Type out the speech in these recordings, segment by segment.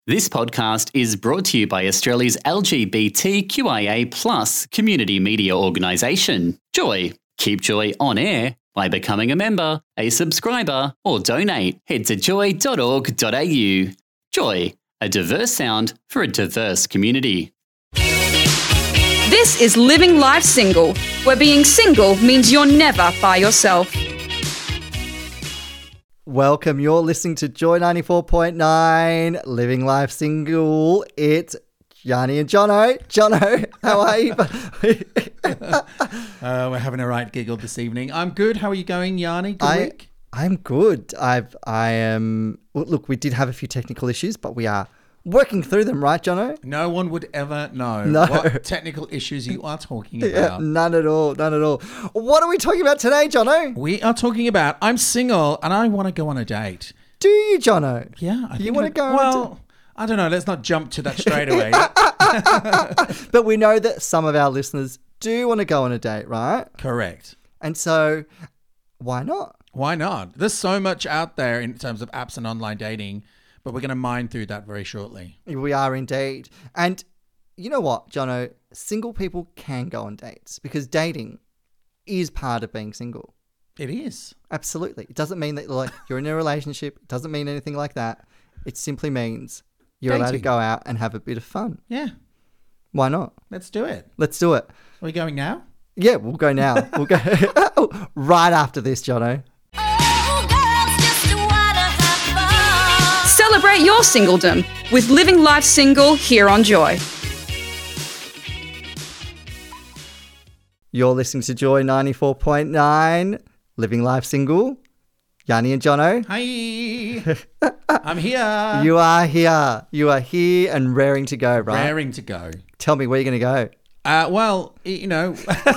This podcast is brought to you by Australia's LGBTQIA+ community media organisation, Joy. Keep Joy on air by becoming a member, a subscriber, or donate. Head to joy.org.au. Joy, a diverse sound for a diverse community. This is Living Life Single, where being single means you're never by yourself. Welcome, you're listening to Joy 94.9, Living Life Single. It's Yanni and Jono. Jono, how are you? We're having a right giggle this evening. I'm good. How are you going, Yanni? Good week? I'm good. I am. Well, look, we did have a few technical issues, but we are working through them, right, Jono? No one would ever know what technical issues you are talking about. Yeah, none at all. What are we talking about today, Jono? We are talking about I'm single and I want to go on a date. Do you, Jono? Yeah, I think you want to go? Well, I don't know. Let's not jump to that straight away. But we know that some of our listeners do want to go on a date, right? Correct. And so, why not? Why not? There's so much out there in terms of apps and online dating. But we're going to mine through that very shortly. We are indeed. And you know what, Jono? Single people can go on dates because dating is part of being single. It is. Absolutely. It doesn't mean that you're in a relationship. It doesn't mean anything like that. It simply means you're allowed to go out and have a bit of fun. Yeah. Why not? Let's do it. Let's do it. Are we going now? Yeah, we'll go now. We'll go right after this, Jono. Celebrate your singledom with Living Life Single here on Joy. You're listening to Joy 94.9, Living Life Single. Yanni and Jono. Hi. I'm here. You are here. You are here and raring to go, right? Raring to go. Tell me, where are you going to go? Well, you know,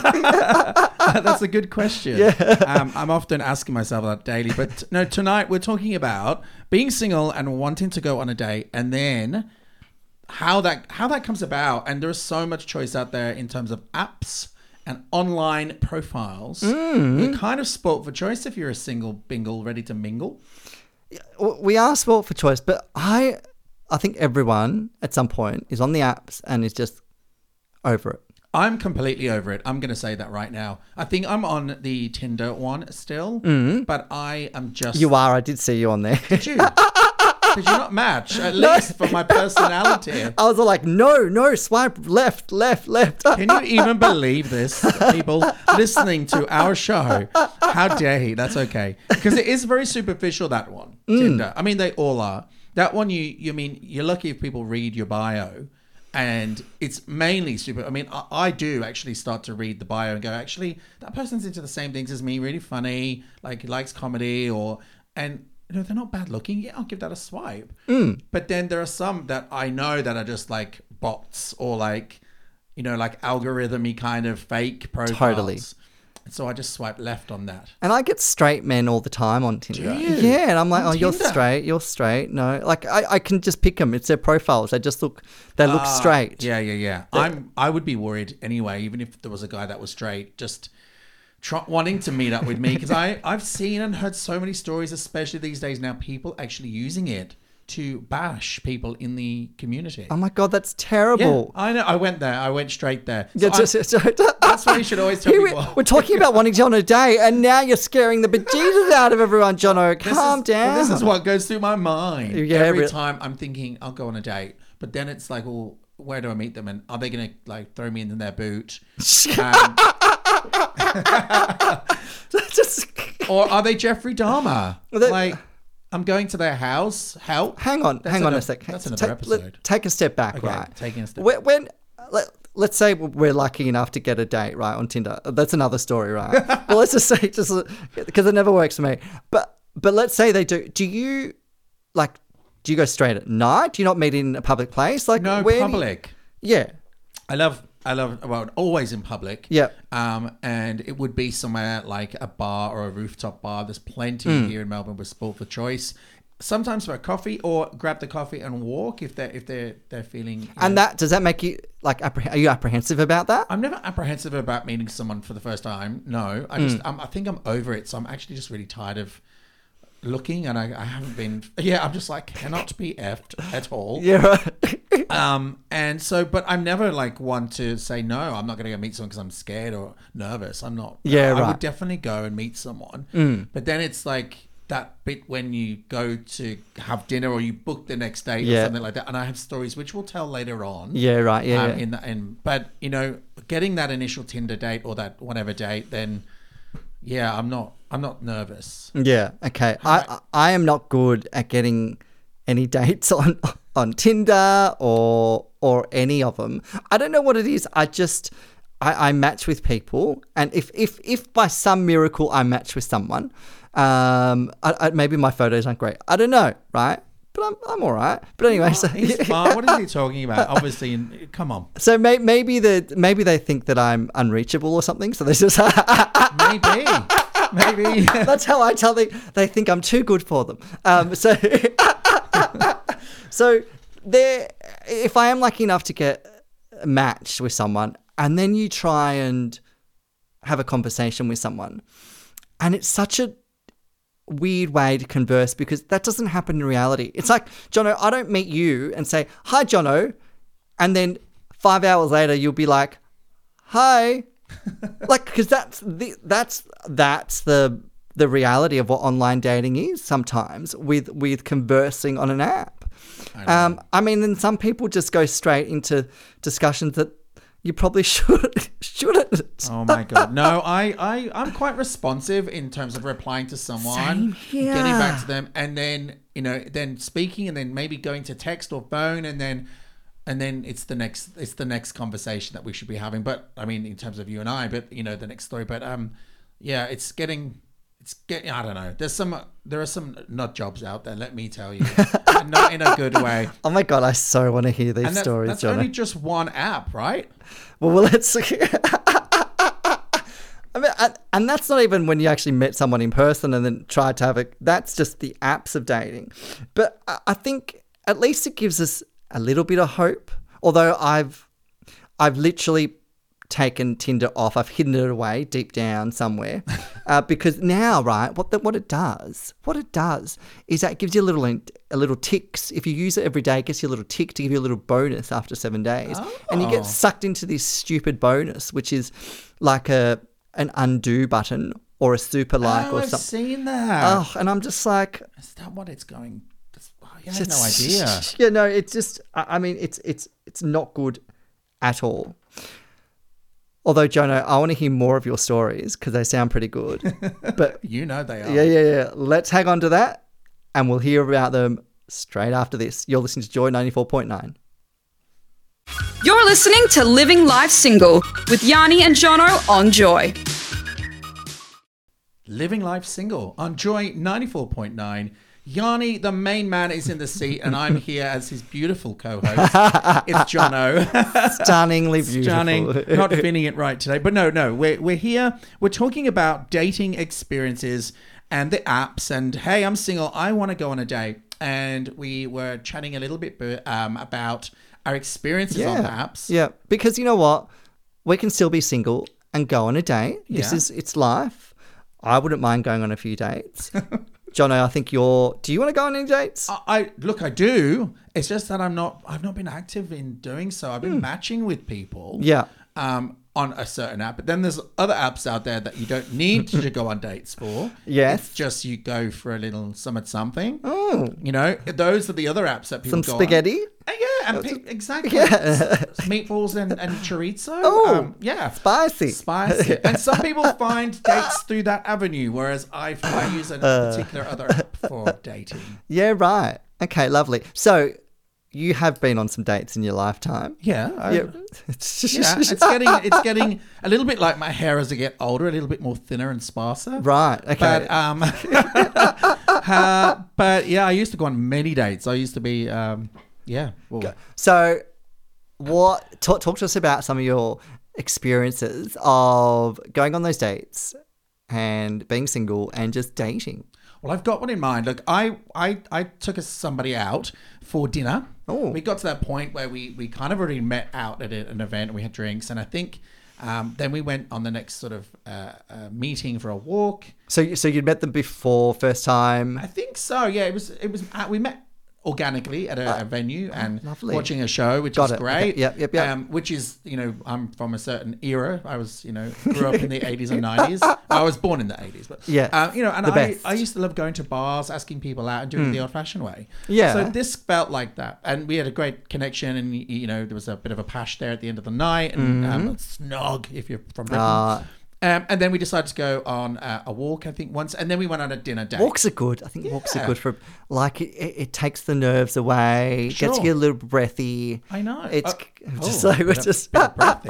that's a good question. Yeah. I'm often asking myself that daily. But no, tonight we're talking about being single and wanting to go on a date, and then how that comes about. And there's so much choice out there in terms of apps and online profiles. You're kind of sport for choice if you're a single bingle ready to mingle. We are sport for choice, but I think everyone at some point is on the apps and is just over it. I'm completely over it. I'm going to say that right now. I think I'm on the Tinder one still, but I am just... You are. I did see you on there. Did you? Did you not match? At least for my personality. I was all like, no, swipe left. Can you even believe this, people listening to our show? How dare he? That's okay. Because it is very superficial, that one, Tinder. I mean, they all are. That one, you mean, you're lucky if people read your bio. And it's mainly super. I mean, I do actually start to read the bio and go, actually, that person's into the same things as me, really funny, like he likes comedy, and you know, they're not bad looking. Yeah, I'll give that a swipe. But then there are some that I know that are just like bots or like, you know, like algorithm-y kind of fake profiles. Totally. And so I just swipe left on that. And I get straight men all the time on Tinder. Do you? Yeah, and I'm like, On you're Tinder? straight. No, like I can just pick them. It's their profiles. They look straight. Yeah. I would be worried anyway, even if there was a guy that was straight, just wanting to meet up with me, because I've seen and heard so many stories, especially these days now, people actually using it to bash people in the community. Oh my God, that's terrible. Yeah, I know. I went there. I went straight there. Yeah, That's why you should always tell people. We're talking about wanting to go on a date, and now you're scaring the bejesus out of everyone, Jono. Calm down. This is what goes through my mind. Yeah, Every time I'm thinking I'll go on a date, but then it's like, well, where do I meet them? And are they going to like throw me in their boot? Or are they Jeffrey Dahmer? Like, I'm going to their house. Help. Hang on a sec. That's another episode. Take a step back, Okay, right? taking a step Let's say we're lucky enough to get a date, right, on Tinder. That's another story, right? Well, let's just say, because it never works for me. But let's say they do. Do you go straight at night? Do you not meet in a public place? Like, No, where public. Yeah. I love, well, always in public. Yeah. And it would be somewhere like a bar or a rooftop bar. There's plenty here in Melbourne with sport for choice. Sometimes for a coffee, or grab the coffee and walk if they're feeling. And does that make you like? Are you apprehensive about that? I'm never apprehensive about meeting someone for the first time. No, I think I'm over it. So I'm actually just really tired of looking, and I haven't been. Yeah, I'm just like cannot be effed at all. Yeah, right. And so, but I'm never like one to say no. I'm not going to go meet someone because I'm scared or nervous. I'm not. Yeah, I right. would definitely go and meet someone. But then it's like that bit when you go to have dinner or you book the next date or something like that. And I have stories which we'll tell later on. Yeah, right. Yeah. But you know, getting that initial Tinder date or that whatever date, then yeah, I'm not nervous. Yeah. Okay. I am not good at getting any dates on Tinder or any of them. I don't know what it is. I match with people, and if by some miracle I match with someone, maybe my photos aren't great. I don't know, right? But I'm all right. But anyway, so He's fine. What is he talking about? Obviously, come on. So maybe they think that I'm unreachable or something. So they just Maybe. That's how I tell them. They think I'm too good for them. So if I am lucky enough to get matched with someone, and then you try and have a conversation with someone, and it's such a weird way to converse because that doesn't happen in reality. It's like, Jono, I don't meet you and say, hi, Jono, and then 5 hours later you'll be like, hi. Like, because that's the reality of what online dating is sometimes with conversing on an app. I mean, then some people just go straight into discussions that you probably shouldn't. Oh my God. No, I'm quite responsive in terms of replying to someone, Same here. getting back to them, and then, you know, then speaking, and then maybe going to text or phone, and then it's the next conversation that we should be having. But I mean, in terms of you and I, but you know, the next story. But yeah, it's getting. I don't know. There are some nut jobs out there. Let me tell you, and not in a good way. Oh my God, I so want to hear these And stories, that's Jono. only just one app, right? Well, let's. I mean, and that's not even when you actually met someone in person and then tried to have a. That's just the apps of dating. But I think at least it gives us a little bit of hope. Although I've literally taken Tinder off. I've hidden it away deep down somewhere because now, right, what it does is that it gives you a little ticks. If you use it every day, it gets you a little tick to give you a little bonus after 7 days. And you get sucked into this stupid bonus, which is like an undo button or a super like or I've something. seen that. Oh, and I'm just like, Is that what it's going? I had no idea. Yeah, no, it's just. I mean, it's not good at all. Although, Jono, I want to hear more of your stories because they sound pretty good. But You know they are. yeah. Let's hang on to that, and we'll hear about them straight after this. You're listening to Joy 94.9. You're listening to Living Life Single with Yanni and Jono on Joy. Living Life Single on Joy 94.9. Yanni, the main man, is in the seat, and I'm here as his beautiful co-host. It's Jono. Stunningly beautiful. Stunning. Not fitting it right today. But no. We're here. We're talking about dating experiences and the apps. And hey, I'm single. I want to go on a date. And we were chatting a little bit about our experiences on the apps. Yeah, because you know what? We can still be single and go on a date. Yeah. It's life. I wouldn't mind going on a few dates. Jono, I think do you want to go on any dates? I do. It's just that I've not been active in doing so. I've been matching with people. Yeah. On a certain app, but then there's other apps out there that you don't need to go on dates for. Yes. It's just you go for a little something. Oh. You know, those are the other apps that people Some go spaghetti? on. Yeah, and exactly. Yeah. Meatballs and chorizo. Oh, yeah. Spicy. And some people find dates through that avenue, whereas I use a particular other app for dating. Yeah, right. Okay, lovely. So you have been on some dates in your lifetime. Yeah. Yeah. It's getting a little bit like my hair as I get older, a little bit more thinner and sparser. Right. Okay. But yeah, I used to go on many dates. I used to be So talk to us about some of your experiences of going on those dates and being single and just dating. Well, I've got one in mind. Look, I took somebody out for dinner. Oh. We got to that point where we kind of already met out at an event and we had drinks. And I think Then we went on the next sort of meeting for a walk. So you'd met them before first time. I think so. Yeah, it was. We met organically at a venue and lovely. watching a show, which Got is it. great. Okay. Yep. Which is, I'm from a certain era. I was, grew up in the 80s and 90s. I was born in the 80s, but Yeah, and the best. I used to love going to bars, asking people out, and doing it the old-fashioned way. Yeah. So this felt like that, and we had a great connection, and there was a bit of a pash there at the end of the night, and snog if you're from Britain. And then we decided to go on a walk, I think, once. And then we went on a dinner date. Walks are good. I think walks are good for, like, it takes the nerves away, Sure. gets you a little breathy. I know. It's Bit of breathy.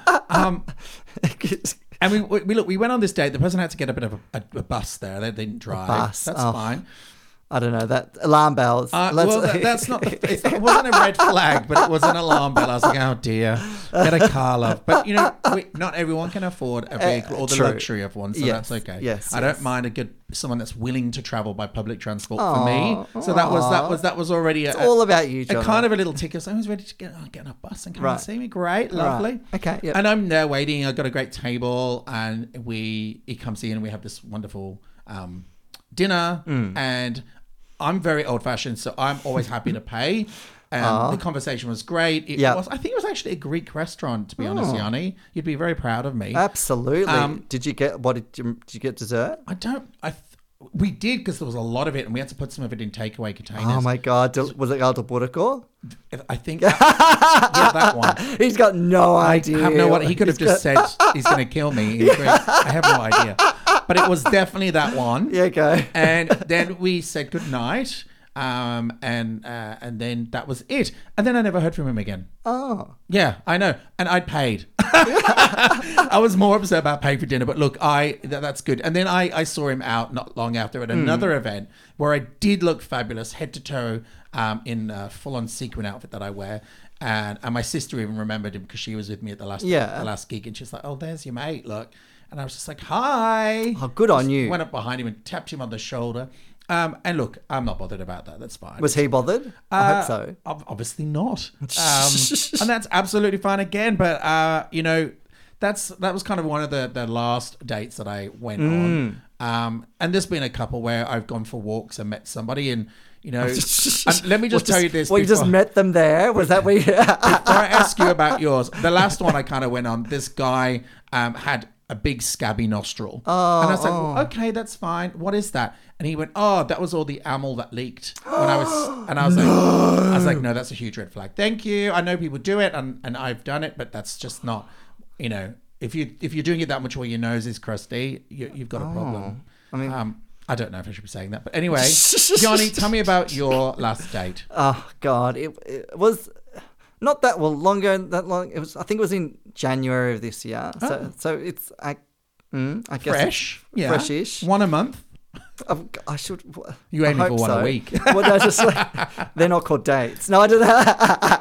And we went on this date. The person had to get a bit of a bus there. They didn't drive. bus. That's Oh. fine. I don't know, that alarm bells. That's not. It wasn't a red flag, but it was an alarm bell. I was like, oh dear, get a car, love. But not everyone can afford a vehicle or the true. luxury of one, so Yes, that's okay. yes, I don't mind someone that's willing to travel by public transport for me. So that was already It's all about you, a John. kind of a little ticket. So I was ready to get on a bus and come and Right. see me. Great, lovely. Okay, yep. And I'm there waiting. I got a great table, and he comes in, and we have this wonderful dinner, and I'm very old-fashioned, so I'm always happy to pay. The conversation was great. I think it was actually a Greek restaurant, to be honest, Yanni. You'd be very proud of me. Absolutely. Did you get dessert? We did, because there was a lot of it, and we had to put some of it in takeaway containers. Oh my God. Was it Aldo Burrico? I think that one. He's got no idea. I have no idea. He could have just said he's going to kill me in Greek. I have no idea. But it was definitely that one. Yeah, okay. And then we said goodnight. And then that was it. And then I never heard from him again. Oh. Yeah, I know. And I'd paid. I was more upset about paying for dinner, but look, that's good. And then I saw him out not long after at another event where I did look fabulous, head to toe, in a full-on sequin outfit that I wear. And my sister even remembered him because she was with me at the last gig, and she's like, "Oh, there's your mate, look." And I was just like, "Hi." Oh, good on you. Went up behind him and tapped him on the shoulder. And look, I'm not bothered about that. That's fine. Was he bothered? I hope so. Obviously not. And that's absolutely fine again. But, that was kind of one of the last dates that I went on. And there's been a couple where I've gone for walks and met somebody, and, and let me just tell you this. Well, you just met them there? Was that where you... Before I ask you about yours, the last one I kind of went on, this guy had a big scabby nostril. And I was like, well, okay, that's fine. What is that? And he went, oh, that was all the amyl that leaked when I was like, no, that's a huge red flag. Thank you. I know people do it, and I've done it, but that's just not, if you're doing it that much where your nose is crusty, you've got a problem. I mean, I don't know if I should be saying that, but anyway, Yanni, tell me about your last date. Oh God, it was not that long. It was, I think it was in January of this year. So it's I guess Fresh, yeah, freshish. One a month. I should. You aiming for one so. a week? Well, no, just like, they're not called dates. No, I don't know.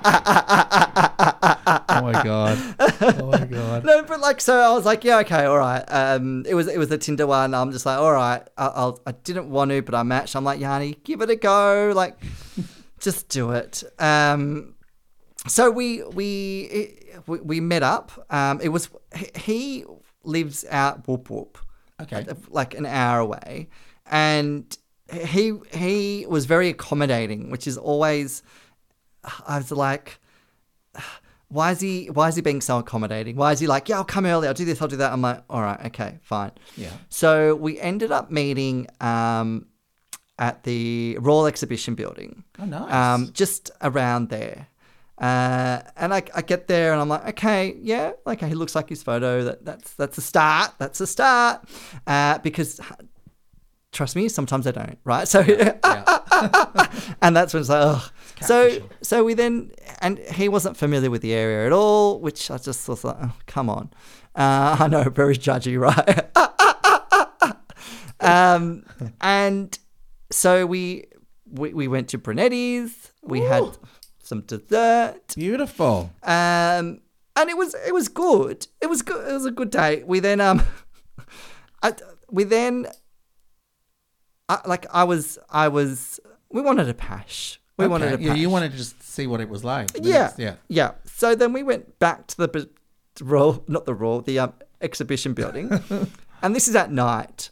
Oh my god. No, but like, so I was like, yeah, okay, all right. It was a Tinder one. I'm just like, all right. I didn't want to, but I matched. I'm like, Yanni, give it a go. Like, just do it. So we met up. It was he lives out Whoop Whoop. Okay. Like an hour away. And he was very accommodating, which is always, I was like, why is he being so accommodating? Why is he like, yeah, I'll come early, I'll do this, I'll do that. I'm like, all right, okay, fine. Yeah. So we ended up meeting at the Royal Exhibition Building. Oh, nice. Just around there. And I get there and I'm like, okay, yeah, like he looks like his photo. That's a start. That's a start. Because trust me, sometimes I don't, right? So, and that's when it's like, oh. So we then, and he wasn't familiar with the area at all, which I just was like, oh, come on. I know, very judgy, right? And so we went to Brunetti's. We had some dessert. Beautiful. And it was good. It was good. It was a good day. We then we wanted a pash. You wanted to just see what it was like. Yeah. So then we went back to the exhibition building. And this is at night.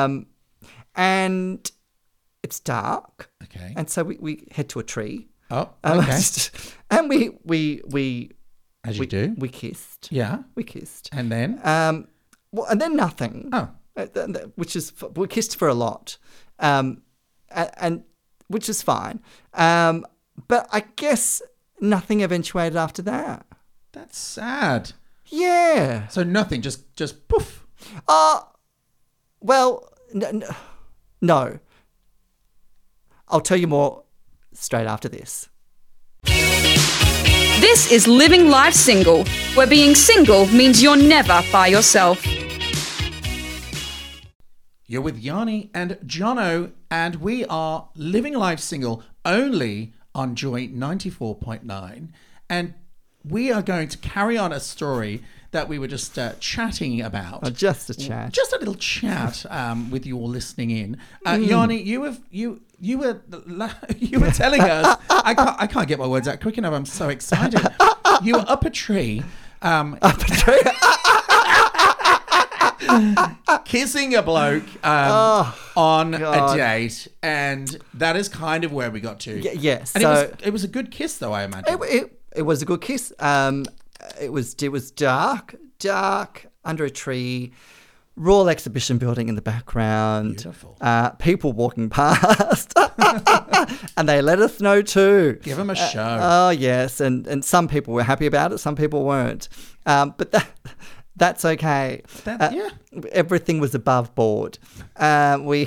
And it's dark. Okay. And so we head to a tree. Oh, okay. And we As you do. We kissed. Yeah. We kissed. And then? Well, and then nothing. Oh. We kissed for a lot. And which is fine. But I guess nothing eventuated after that. That's sad. Yeah. So nothing, just poof. Well, no. I'll tell you more straight after this. This is Living Life Single, where being single means you're never by yourself. You're with Yanni and Jono, and we are Living Life Single only on Joy 94.9. And we are going to carry on a story that we were just chatting about. Just a chat. Just a little chat with you all listening in. Yanni, you were telling us. I can't get my words out quick enough. I'm so excited. You were up a tree. Kissing a bloke on a date, and that is kind of where we got to. Yes, and so it was a good kiss, though, I imagine. It was a good kiss. It was dark under a tree, Royal Exhibition Building in the background. Beautiful. People walking past, and they let us know too. Give them a show. Oh yes, and some people were happy about it, some people weren't. But that's okay. Yeah. Everything was above board. We.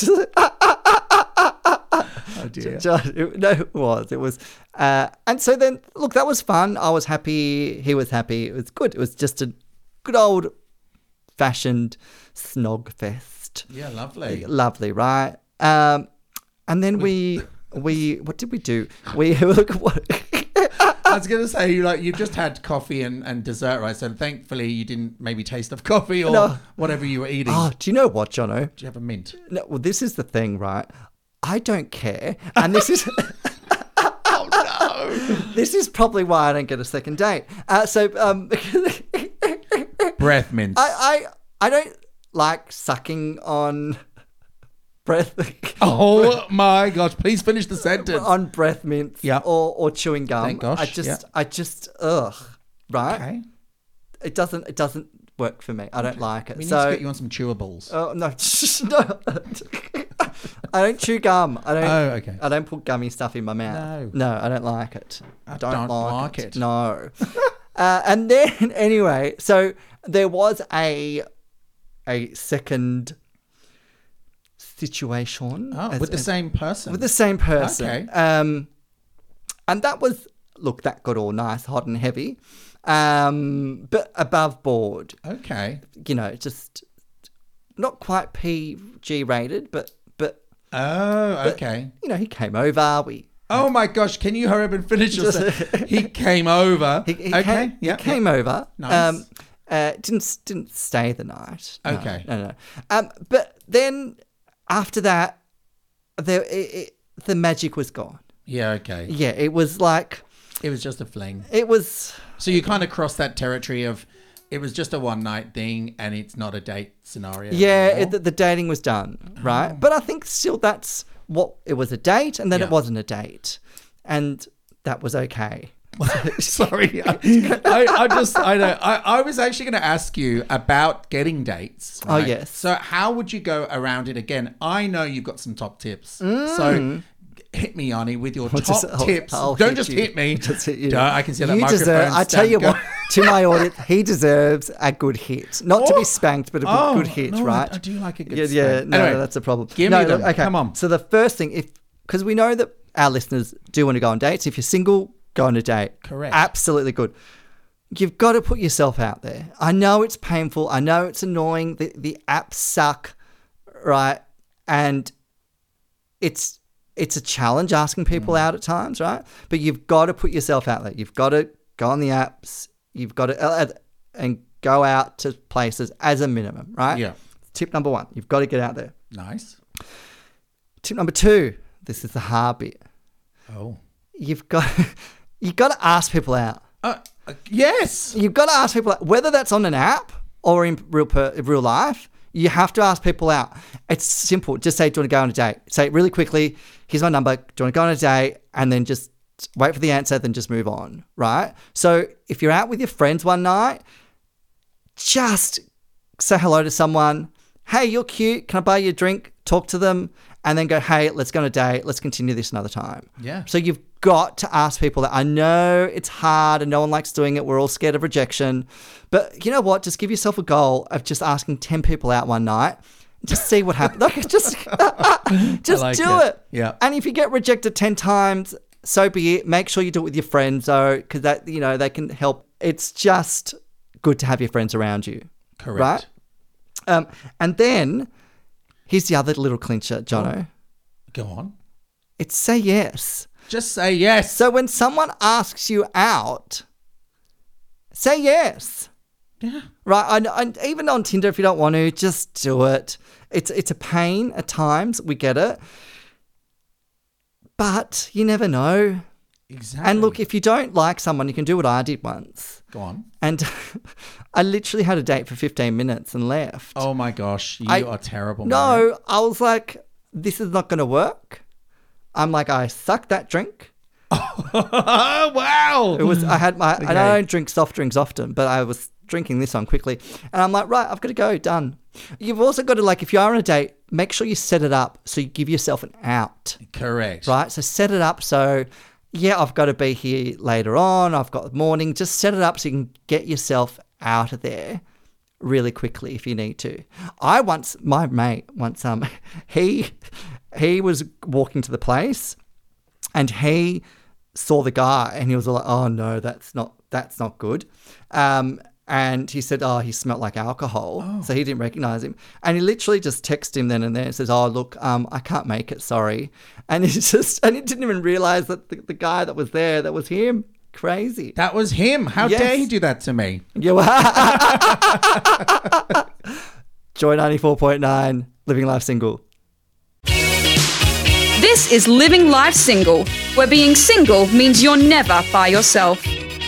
Oh dear. It was. And so then, look, that was fun. I was happy. He was happy. It was good. It was just a good old-fashioned snog fest. Yeah, lovely. Lovely, right? And then we what did we do? We look what. I was going to say, you've just had coffee and dessert, right? So thankfully you didn't maybe taste of coffee or whatever you were eating. Oh, do you know what, Jono? Do you have a mint? No, well, this is the thing, right? I don't care. And this is... Oh, no. This is probably why I don't get a second date. Breath mints. I don't like sucking on breath... Oh, my gosh. Please finish the sentence. On breath mints or chewing gum. Thank gosh. I just, right? Okay. It doesn't work for me. I don't like it. We need to get you on some chewables. Oh, no. No. I don't chew gum. Okay. I don't put gummy stuff in my mouth. No, I don't like it. I don't like it. No. And then, anyway, so there was a second situation. Oh, with the same person? With the same person. Okay. And that was, look, that got all nice, hot and heavy, but above board. Okay. You know, just not quite PG rated, but Oh, okay. you know, he came over. Oh my gosh! Can you hurry up and finish your sentence? He came over. He came over. Nice. Didn't stay the night. No, Okay. No. But then after that, the magic was gone. Yeah. Okay. Yeah, it was like It was just a fling. it was. So you kind of crossed that territory of it was just a one night thing and it's not a date scenario. Yeah, anymore. the dating was done, right? But I think still that's what it was, a date, and then Yeah. it wasn't a date, and that was okay. Sorry, I was actually going to ask you about getting dates. Oh, right? yes. So how would you go around it again? I know you've got some top tips. So hit me, Yanni, with your top tips. I'll Don't hit just you. hit me. Just hit you. Duh, I can see that You microphone. deserve. I tell you what, to my audience, he deserves a good hit, not to be spanked, but a good hit, no, right? I do like a good Yeah, spank. no, Anyway, no, that's a problem. give no, me them. look, okay. Come on. So the first thing, because we know that our listeners do want to go on dates. If you're single, go on a date. Correct. Absolutely good. You've got to put yourself out there. I know it's painful. I know it's annoying. The apps suck, right? And it's a challenge asking people out at times, right? But you've got to put yourself out there. You've got to go on the apps. You've got to and go out to places as a minimum, right? Yeah. Tip number 1, you've got to get out there. Nice. Tip number 2, this is the hard bit. Oh. You've got to ask people out. Yes. You've got to ask people, whether that's on an app or in real life, you have to ask people out. It's simple. Just say, do you want to go on a date? Say it really quickly. Here's my number. Do you want to go on a date? And then just wait for the answer, then just move on, right? So if you're out with your friends one night, just say hello to someone. Hey, you're cute. Can I buy you a drink? Talk to them. And then go, hey, let's go on a date. Let's continue this another time. Yeah. So you've got to ask people that. I know it's hard and no one likes doing it. We're all scared of rejection. But you know what? Just give yourself a goal of just asking 10 people out one night. Just see what happens. Like, just like do it. Yeah. And if you get rejected 10 times, so be it. Make sure you do it with your friends, though, because that, they can help. It's just good to have your friends around you. Correct. Right? And then here's the other little clincher, Jono. Go on. It's say yes. Just say yes. So when someone asks you out, say yes. Yeah. Right? And even on Tinder, if you don't want to, just do it. It's a pain at times. We get it. But you never know. Exactly. And look, if you don't like someone, you can do what I did once. Go on. And I literally had a date for 15 minutes and left. Oh my gosh, you are terrible. No, I was like, this is not going to work. I'm like, I sucked that drink. Oh, wow. It was. I had my. And I don't drink soft drinks often, but I was drinking this one quickly, and I'm like, right, I've got to go. Done. You've also got to, like, if you are on a date, make sure you set it up so you give yourself an out. Correct. Right. So set it up so. Yeah, I've got to be here later on. I've got the morning. Just set it up so you can get yourself out of there really quickly if you need to. My mate once, he was walking to the place and he saw the guy and he was like, oh no, that's not good. And he said, oh, he smelled like alcohol. So he didn't recognize him. And he literally just texted him then and there and says, oh, look, I can't make it, sorry. And he didn't even realize that the guy that was there, that was him. Crazy. That was him. How dare he do that to me? Yeah. Joy 94.9, Living Life Single. This is Living Life Single, where being single means you're never by yourself.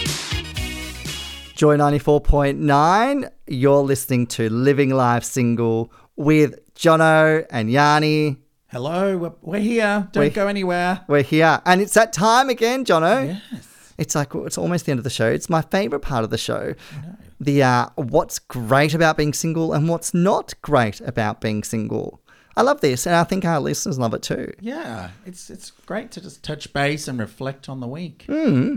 Joy 94.9, you're listening to Living Life Single with Jono and Yanni. Hello, we're here. Don't go anywhere. We're here. And it's that time again, Jono. Yes. It's like, it's almost the end of the show. It's my favourite part of the show. The what's great about being single and what's not great about being single. I love this, and I think our listeners love it too. Yeah, it's great to just touch base and reflect on the week.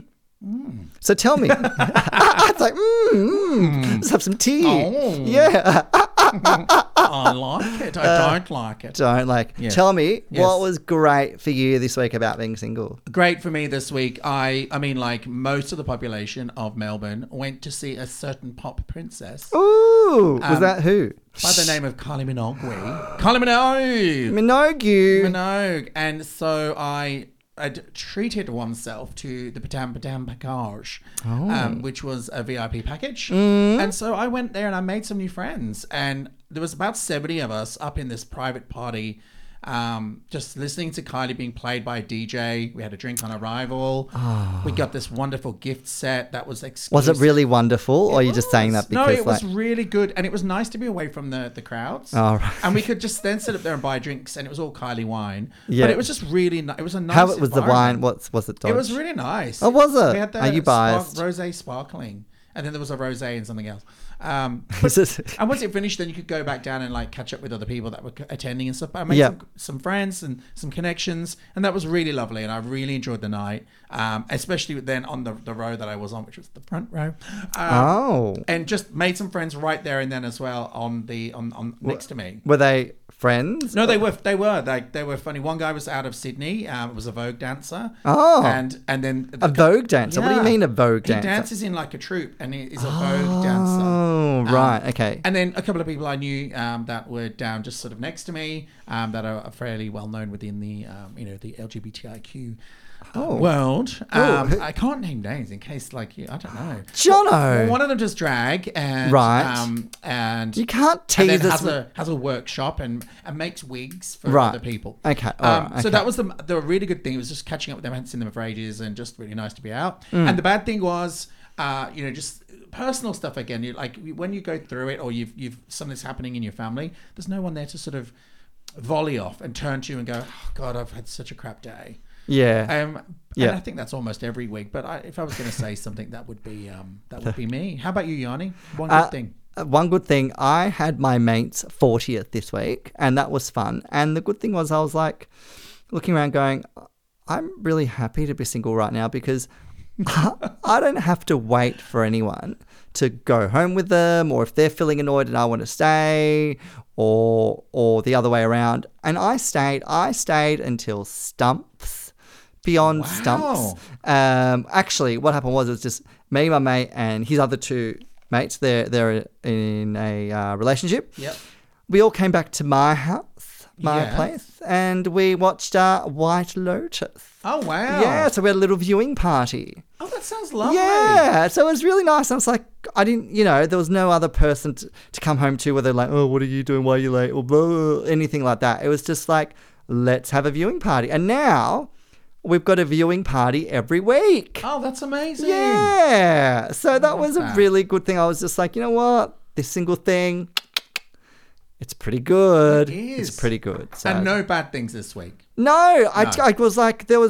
So tell me. It's like, let's have some tea. Oh. Yeah. I like it. I don't like it. Yes. Tell me, Yes. what was great for you this week about being single? Great for me this week. I mean, like most of the population of Melbourne went to see a certain pop princess Ooh, was that who? by the name of Kylie Minogue. Kylie Minogue. Minogue. And so I'd treated oneself to the Patam Patam Package, which was a VIP package. And so I went there and I made some new friends. And there was about 70 of us up in this private party, just listening to Kylie being played by a DJ. We had a drink on arrival. We got this wonderful gift set that was exclusive. Was it really wonderful, or are you just saying that because... No, it was really good. And it was nice to be away from the crowds. Oh, right. And we could just then sit up there and buy drinks, and it was all Kylie wine. Yeah. But it was just really nice. It was a nice How was the wine? environment. Was it Dodge? It was really nice. Oh, was it? We had the Are you biased? rosé sparkling. And then there was a rosé and something else. And once it finished, then you could go back down and like catch up with other people that were attending and stuff. But I made some friends and some connections, and that was really lovely. And I really enjoyed the night, especially then on the row that I was on, which was the front row. And just made some friends right there and then as well on next to me. Were they friends? No, they were funny. One guy was out of Sydney. It was a Vogue dancer. Oh, and then a Vogue dancer. What do you mean a Vogue dancer? He dances in like a troupe, and he is a Vogue dancer. Oh, right, okay. And then a couple of people I knew that were down just sort of next to me, that are fairly well known within the the LGBTIQ world. I can't name names in case, I don't know. Jono. One of them does drag and and you can't and tease then us. has a workshop and makes wigs for Right. other people. Okay, all right, So okay. that was the really good thing. It was just catching up with them. I hadn't seen them for ages, and just really nice to be out. And the bad thing was, just personal stuff again. You when you go through it, or you've something's happening in your family. There's no one there to sort of volley off and turn to you and go, "Oh God, I've had such a crap day." Yeah. And Yeah. I think that's almost every week. But if I was going to say something, that would be me. How about you, Yanni? One good thing. One good thing, I had my mate's 40th this week, and that was fun. And the good thing was, I was like looking around going, I'm really happy to be single right now because I don't have to wait for anyone to go home with them, or if they're feeling annoyed and I want to stay, or the other way around. And I stayed until stumps. Beyond stumps. Actually, what happened was, it was just me, my mate, and his other two mates. They're in a relationship. Yep. We all came back to my house, my Yeah. place, and we watched White Lotus. Oh wow. Yeah, so we had a little viewing party. Oh, that sounds lovely. Yeah, so it was really nice. I was like, I didn't, there was no other person to come home to where they're like, oh, what are you doing? Why are you late? Or blah, blah, blah, anything like that. It was just like, let's have a viewing party. And now we've got a viewing party every week. Oh, that's amazing. Yeah. So that was a that. really good thing. I was just like, you know what? This single thing, it's pretty good. It is. It's pretty good. So. And no bad things this week. No, I was like, I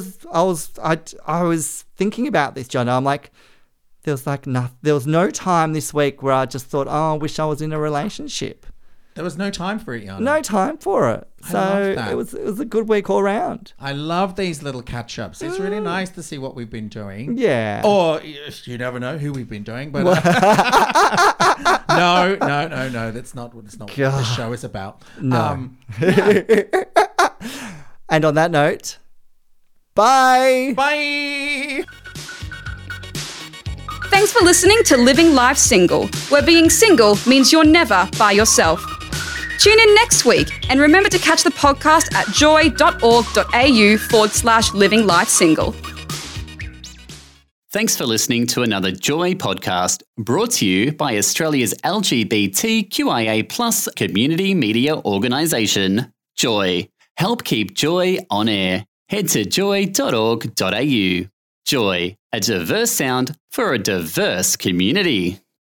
was thinking about this, John. I'm like, there was no time this week where I just thought, oh, I wish I was in a relationship. There was no time for it, Yanni. No time for it. I So love that. it was a good week all round. I love these little catch-ups. It's really nice to see what we've been doing. Yeah. Or you never know who we've been doing, but no. That's not what this show is about. No. And on that note, bye. Bye. Thanks for listening to Living Life Single, where being single means you're never by yourself. Tune in next week and remember to catch the podcast at joy.org.au/Living Life Single. Thanks for listening to another Joy podcast brought to you by Australia's LGBTQIA+ community media organisation, Joy. Help keep Joy on air. Head to joy.org.au. Joy, a diverse sound for a diverse community.